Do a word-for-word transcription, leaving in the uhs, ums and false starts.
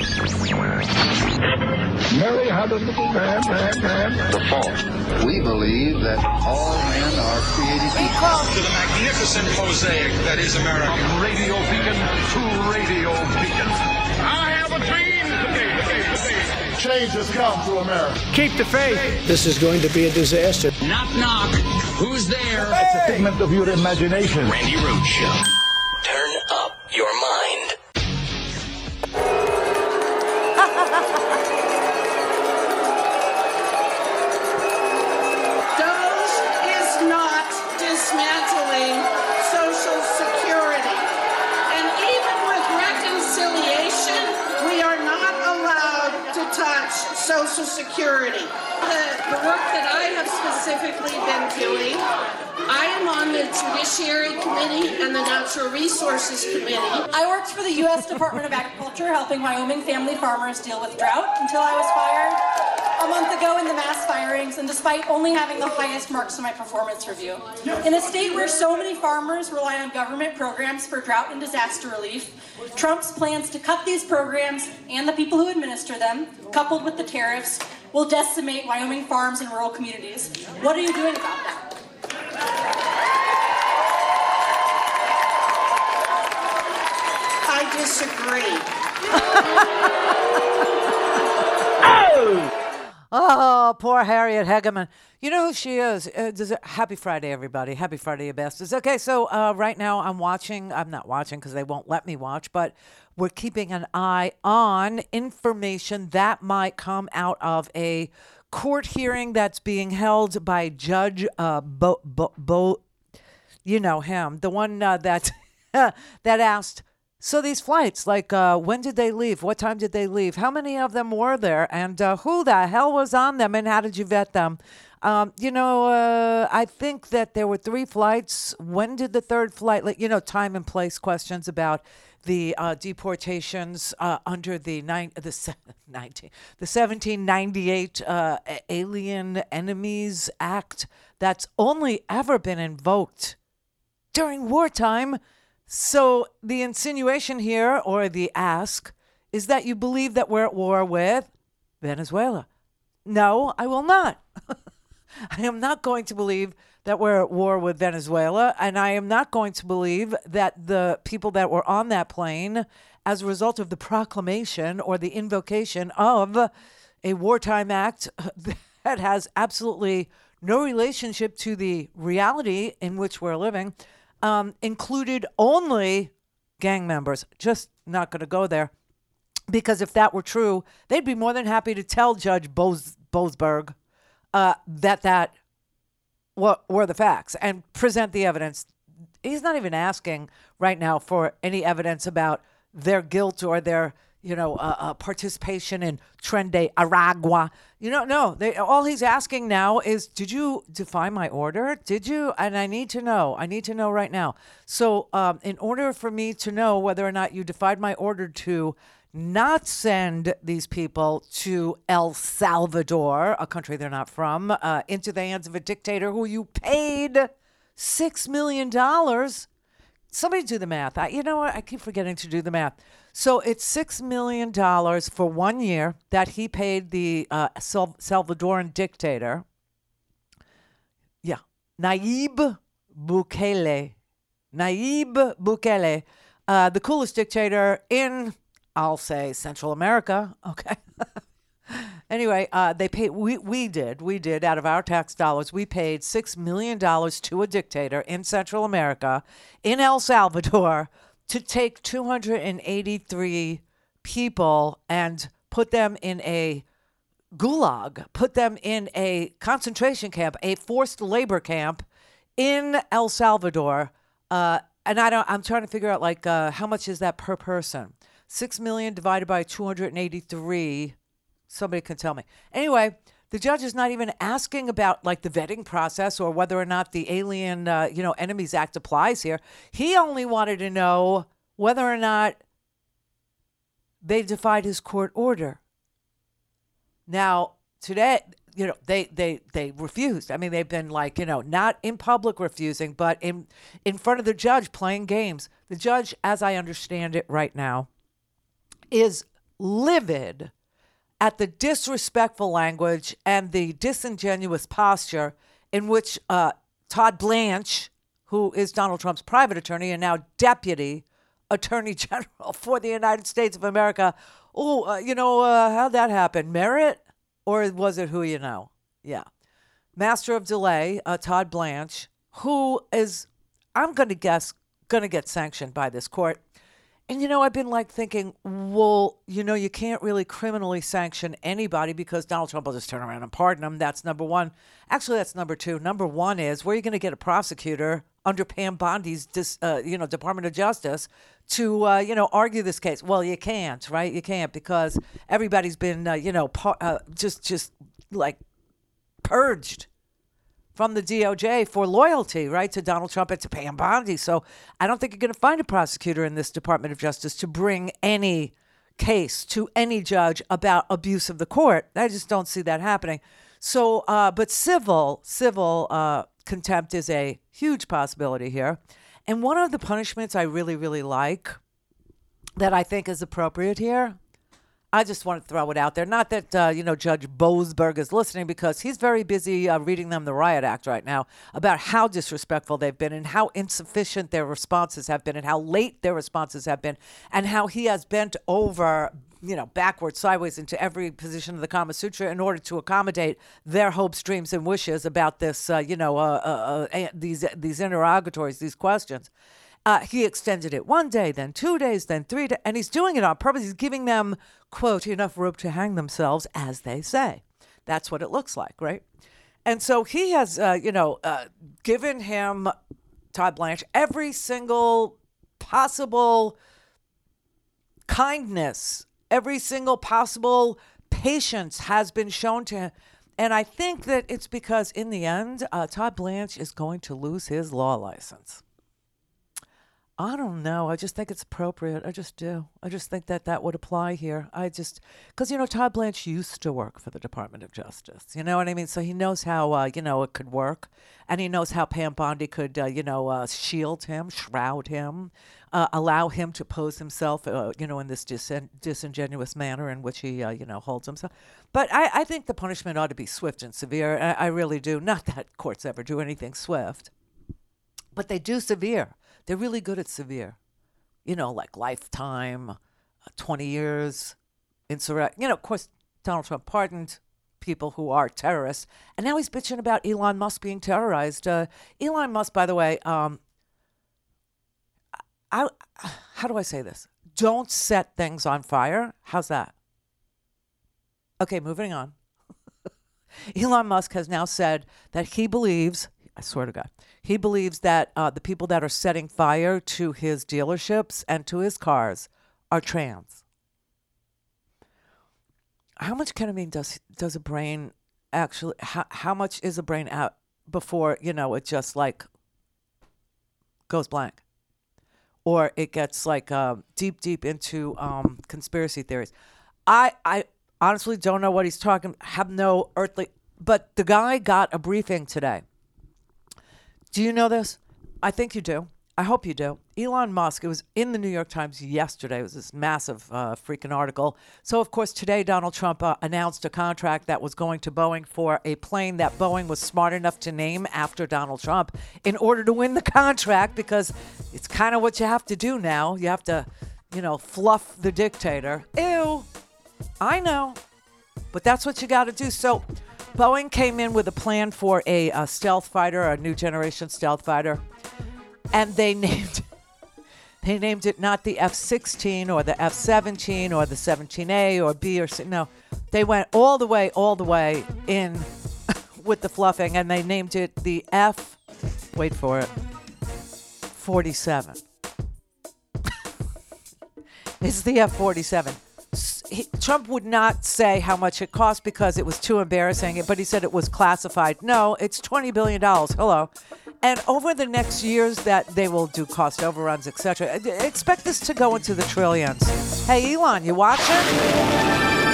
Mary had a little lamb, lamb, lamb. The fall. We believe that all men are created equal. To the magnificent mosaic that is America. From Radio Beacon to Radio Beacon. I have a dream. Change has come to America. Keep the faith. This is going to be a disaster. Knock, knock. Who's there? Hey! It's a figment of your imagination. Randy Rhoads Show. Turn up your mind. DOGE is not dismantling Social Security. And even with reconciliation, we are not allowed to touch Social Security. The, the work that I have specifically been doing, I am on the Judiciary Committee and the Natural Resources Committee. I worked for the U S Department of Agriculture, helping Wyoming family farmers deal with drought until I was fired a month ago in the mass firings, and despite only having the highest marks in my performance review. In a state where so many farmers rely on government programs for drought and disaster relief, Trump's plans to cut these programs and the people who administer them, coupled with the tariffs, will decimate Wyoming farms and rural communities. What are you doing about that? I disagree. Oh, poor Harriet Hegeman. You know who she is. Uh, does it, happy Friday, everybody. Happy Friday, you bastards. Okay, so uh, right now I'm watching. I'm not watching because they won't let me watch, but we're keeping an eye on information that might come out of a court hearing that's being held by Judge uh, Bo, Bo, Bo, you know him, the one uh, that that asked, so these flights, like, uh, when did they leave? What time did they leave? How many of them were there? And uh, who the hell was on them? And how did you vet them? Um, you know, uh, I think that there were three flights. When did the third flight, like, you know, time and place questions about the uh, deportations uh, under the nine, the se- nineteen, the seventeen ninety-eight uh, Alien Enemies Act that's only ever been invoked during wartime. So the insinuation here, or the ask, is that you believe that we're at war with Venezuela. No, I will not. I am not going to believe that we're at war with Venezuela, and I am not going to believe that the people that were on that plane, as a result of the proclamation or the invocation of a wartime act that has absolutely no relationship to the reality in which we're living, Um, included only gang members. Just not going to go there. Because if that were true, they'd be more than happy to tell Judge Bose, Boasberg uh, that that were, were the facts and present the evidence. He's not even asking right now for any evidence about their guilt or their, you know, uh, uh, participation in Tren de Aragua. You know, no. They, all he's asking now is, did you defy my order? Did you? And I need to know. I need to know right now. So um, in order for me to know whether or not you defied my order to not send these people to El Salvador, a country they're not from, uh, into the hands of a dictator who you paid six million dollars. Somebody do the math. I, you know what? I keep forgetting to do the math. So it's six million dollars for one year that he paid the uh, Sal- Salvadoran dictator. Yeah. Nayib Bukele. Nayib Bukele, uh, the coolest dictator in, I'll say, Central America. Okay. Anyway, uh, they paid. We we did. We did out of our tax dollars. We paid six million dollars to a dictator in Central America, in El Salvador, to take two hundred eighty-three people and put them in a gulag, put them in a concentration camp, a forced labor camp in El Salvador. Uh, and I don't. I'm trying to figure out like uh, how much is that per person? Six million divided by two hundred eighty-three. Somebody can tell me. Anyway, the judge is not even asking about like the vetting process or whether or not the Alien, uh, you know, Enemies Act applies here. He only wanted to know whether or not they defied his court order. Now, today, you know, they they they refused. I mean, they've been like, you know, not in public refusing, but in in front of the judge playing games. The judge, as I understand it right now, is livid at the disrespectful language and the disingenuous posture in which uh, Todd Blanche, who is Donald Trump's private attorney and now deputy attorney general for the United States of America, oh, uh, you know, uh, how'd that happen? Merit? Or was it who you know? Yeah. Master of delay, uh, Todd Blanche, who is, I'm going to guess, going to get sanctioned by this court. And, you know, I've been like thinking, well, you know, you can't really criminally sanction anybody because Donald Trump will just turn around and pardon them. That's number one. Actually, that's number two. Number one is where are you going to get a prosecutor under Pam Bondi's, dis, uh, you know, Department of Justice to, uh, you know, argue this case? Well, you can't, right? You can't because everybody's been, uh, you know, par- uh, just, just like purged from the D O J for loyalty, right, to Donald Trump and to Pam Bondi. So I don't think you're going to find a prosecutor in this Department of Justice to bring any case to any judge about abuse of the court. I just don't see that happening. So, uh, but civil, civil uh, contempt is a huge possibility here. And one of the punishments I really, really like that I think is appropriate here, I just want to throw it out there. Not that, uh, you know, Judge Boasberg is listening because he's very busy uh, reading them the Riot Act right now about how disrespectful they've been and how insufficient their responses have been and how late their responses have been and how he has bent over, you know, backwards, sideways into every position of the Kama Sutra in order to accommodate their hopes, dreams, and wishes about this, uh, you know, uh, uh, uh, these, these interrogatories, these questions. Uh, he extended it one day, then two days, then three days, and he's doing it on purpose. He's giving them, quote, enough rope to hang themselves, as they say. That's what it looks like, right? And so he has, uh, you know, uh, given him, Todd Blanche, every single possible kindness, every single possible patience has been shown to him. And I think that it's because in the end, uh, Todd Blanche is going to lose his law license. I don't know. I just think it's appropriate. I just do. I just think that that would apply here. I just, because, you know, Todd Blanche used to work for the Department of Justice. You know what I mean? So he knows how, uh, you know, it could work. And he knows how Pam Bondi could, uh, you know, uh, shield him, shroud him, uh, allow him to pose himself, uh, you know, in this dis- disingenuous manner in which he, uh, you know, holds himself. But I, I think the punishment ought to be swift and severe. I, I really do. Not that courts ever do anything swift, but they do severe. They're really good at severe, you know, like lifetime, uh, twenty years, insurrect. You know, of course, Donald Trump pardoned people who are terrorists, and now he's bitching about Elon Musk being terrorized. Uh, Elon Musk, by the way, um, I, how do I say this? Don't set things on fire. How's that? Okay, moving on. Elon Musk has now said that he believes, I swear to God, he believes that uh, the people that are setting fire to his dealerships and to his cars are trans. How much ketamine does does a brain actually, how, how much is a brain out before, you know, it just like goes blank? Or it gets like uh, deep, deep into um, conspiracy theories. I, I honestly don't know what he's talking, have no earthly, but the guy got a briefing today. Do you know this? I think you do. I hope you do. Elon Musk, it was in the New York Times yesterday. It was this massive uh, freaking article. So, of course, today Donald Trump uh, announced a contract that was going to Boeing for a plane that Boeing was smart enough to name after Donald Trump in order to win the contract, because it's kind of what you have to do now. You have to, you know, fluff the dictator. Ew. I know. But that's what you got to do. So Boeing came in with a plan for a, a stealth fighter, a new generation stealth fighter, and they named they named it not the F sixteen or the F seventeen or the seventeen A or B or C. No, they went all the way, all the way in with the fluffing, and they named it the F, wait for it, forty-seven. It's the F forty-seven. He, Trump would not say how much it cost because it was too embarrassing, but he said it was classified. No, it's twenty billion dollars. Hello. And over the next years that they will do cost overruns, et cetera, expect this to go into the trillions. Hey, Elon, you watching?